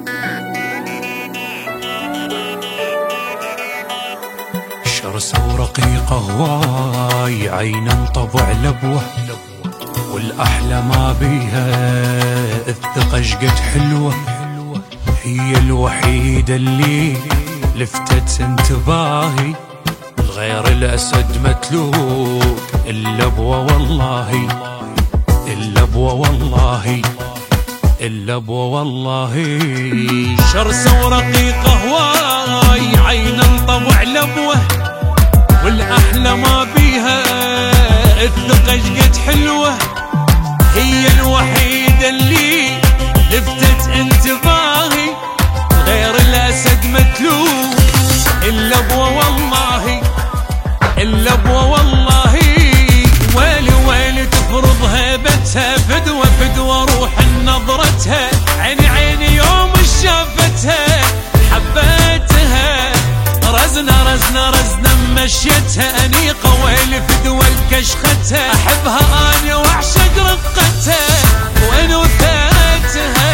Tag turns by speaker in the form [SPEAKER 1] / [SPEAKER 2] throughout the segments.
[SPEAKER 1] شرسة ورقيقة هواي، عينا طبع لبوة، والأحلى ما بيها الثقة شقد حلوة. هي الوحيدة اللي لفتت انتباهي، غير الأسد متلوك اللبوة والله، اللبوة والله، اللبوة والله. شرسة ورقيقة هواي، عينا طبع لبوة، والأحلى ما بيها الثقة شقد حلوة. هي الوحيدة اللي لفتت انتباهي، غير الأسد متلوك اللبوة والله، اللبوة والله. ويلي ويلي تفرض هيبتها، فدوة فدوة روح نظرتها، عيني عيني يوم شافتها حبيتها. رزنا رزنا رزنا مشيتها أنيقة، ويلي فدوة الكشختها، أحبها أنا وأعشق رقتها وأنوثتها.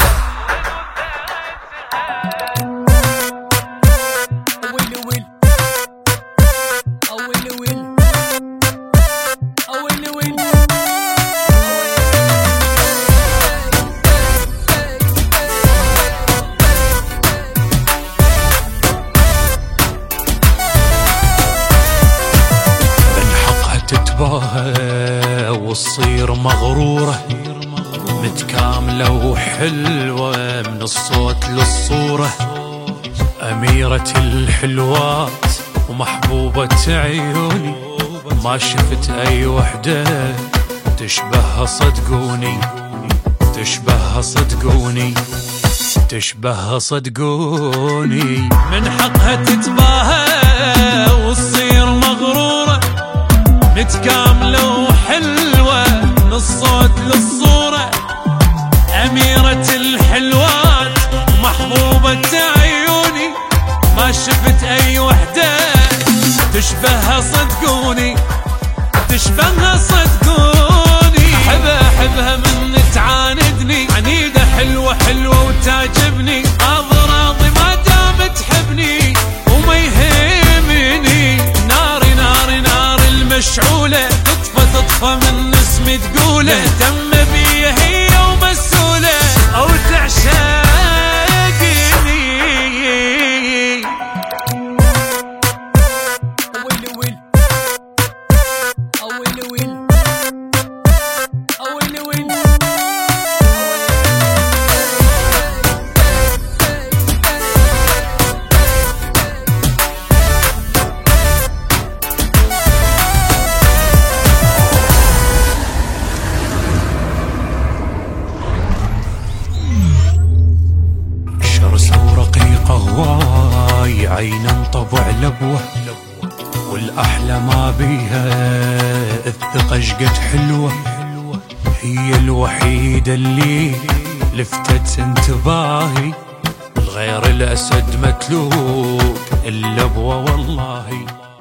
[SPEAKER 1] وتصير مغرورة متكاملة وحلوة، من الصوت للصورة أميرة الحلوات ومحبوبة عيوني. ما شفت أي وحدة تشبهها صدقوني، تشبهها صدقوني، تشبهها صدقوني. من حقها تتباهى وتصير مغرورة متكاملة وحلوة، من الصوت للصورة أميرة الحلوات محبوبة عيوني. ما شفت أي وحدة تشبهها صدقوني، تشبهها صدقوني. أحبها أحبها من تعاندني، عنيدة حلوة حلوة وتعجبني. راضي راضي ما دام تحبني وما يهمني. ناري ناري ناري المشعولة، تطفى تطفى من اسمي تقوله. تهتم بي هي ومسؤولة أو تعشقني. هواي، عينا طبع لبوة، والأحلى ما بيها الثقة شقد حلوة. هي الوحيدة اللي لفتت انتباهي، غير الأسد متلوك اللبوة والله.